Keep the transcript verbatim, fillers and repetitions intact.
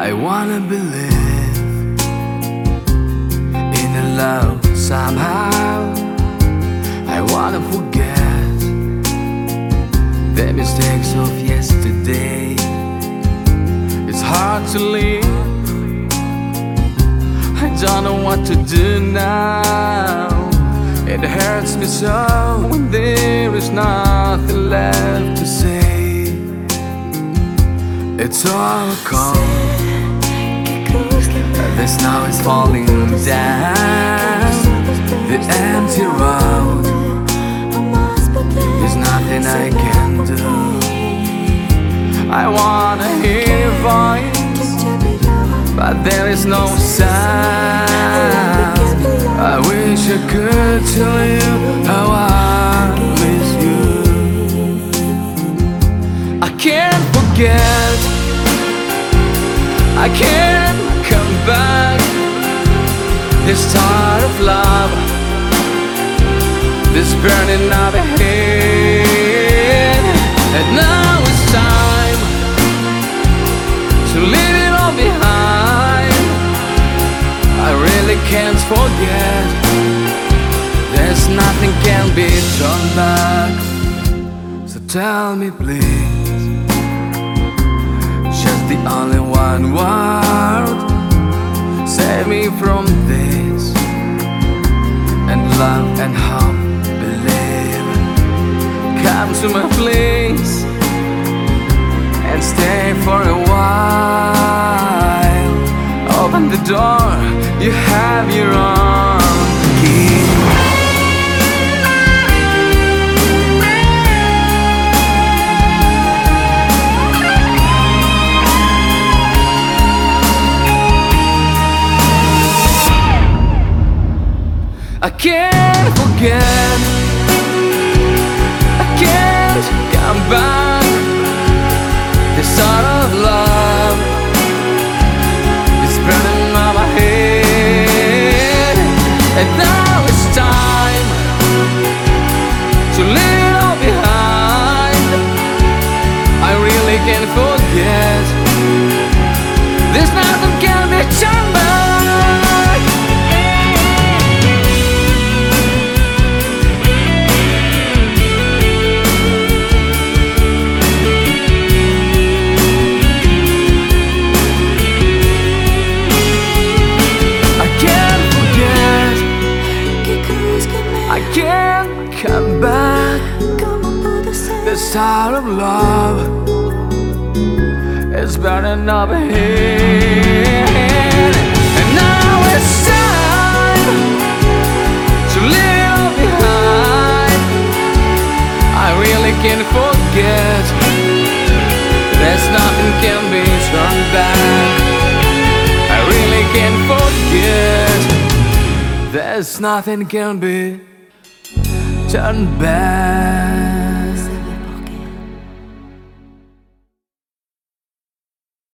I wanna believe in a love somehow. I wanna forget the mistakes of yesterday. It's hard to leave. I don't know what to do now. It hurts me so when there is nothing left to say. It's all cold. The snow is falling down. The empty road. There's nothing I can do. I wanna hear your voice, but there is no sound. I wish I could tell you how I miss you. I can't forget, I can't come back. The start of love, this burning of a head. And now it's time to leave it all behind. I really can't forget. There's nothing can be turned back. So tell me please, just the only one word, save me from this. And love and hope, believe. Come to my place and stay for a while. Open the door, you have your own key. I can't forget, I can't come back. The start of love is burning on my head. And now it's time to leave it all behind. I really can't forget. There's nothing can be turned back. I can't come back. The start of love is burning up ahead. And now it's time to leave it all behind. I really can't forget. There's nothing can be turned back. I really can't forget. There's nothing can be turn back.